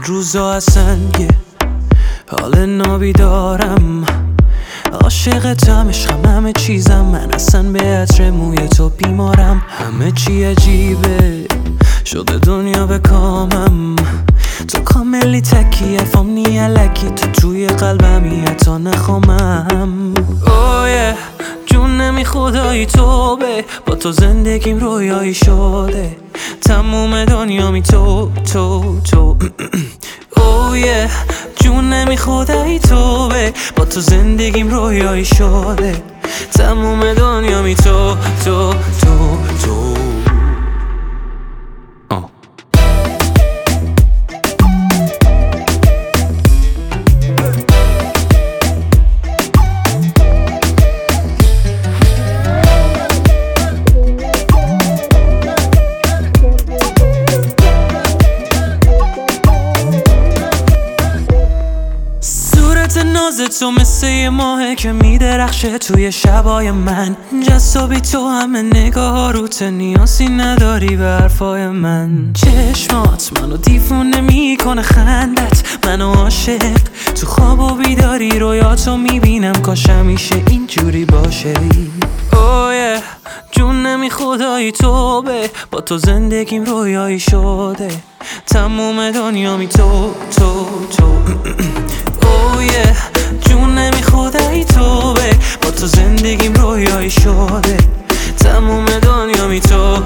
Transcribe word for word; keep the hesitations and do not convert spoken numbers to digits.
روزا اصلا یه حال نابی دارم، عاشقتم، عشقم، همه چیزم، من اصلا به عطر موی تو بیمارم. همه چی عجیبه شده دنیا به کامم، تو کاملی تکی افامنی علکی، تو توی قلبمی حتی نخوامم. اوه جون نمی خدایی توبه، با تو زندگیم رویایی شده، تموم دنیا می تو تو تو اوه جون نمی خدایی توبه، با تو زندگیم رویایی شده، تموم دنیا می تو تو تو تو آه. ناز تو مثل یه ماهه که میدرخشه توی شبای من، جذابی تو، همه نگاه روت، نیازی نداری به حرفای من. چشمات منو دیوونه میکنه، خندت منو عاشق، تو خواب و بیداری رویاتو میبینم، کاش همیشه اینجوری باشه. اوه جون نمی خدایی توبه، با تو زندگیم رویایی شده، تموم دنیا می تو تو تو اوه جون نمی خدایی توبه، با تو زندگیم رویایی شده، تموم دنیا می تو